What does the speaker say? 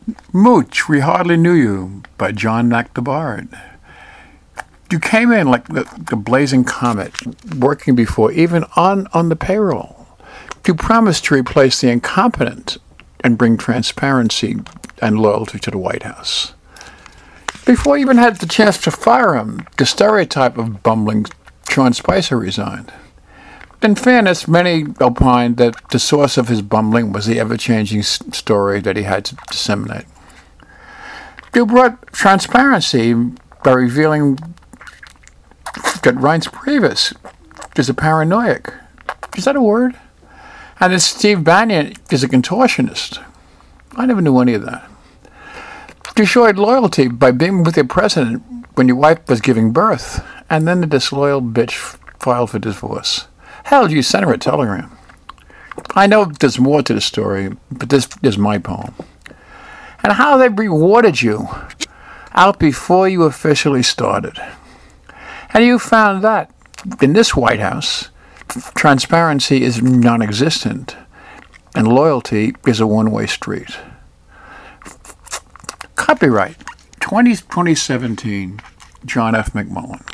Mooch, We Hardly Knew You by John Mack the Bard. You came in like the blazing comet, working before, even on the payroll. You promised to replace the incompetent and bring transparency and loyalty to the White House. Before you even had the chance to fire him, the stereotype of bumbling Sean Spicer resigned. In fairness, many opined that the source of his bumbling was the ever-changing story that he had to disseminate. You brought transparency by revealing that Reince Priebus is a paranoiac. Is that a word? And that Steve Bannon is a contortionist. I never knew any of that. You showed loyalty by being with your president when your wife was giving birth, and then the disloyal bitch filed for divorce. Hell, you sent her a telegram. I know there's more to the story, but this is my poem. And how they rewarded you out before you officially started. And you found that in this White House, transparency is non-existent, and loyalty is a one-way street. Copyright 2017, John F. McMullen.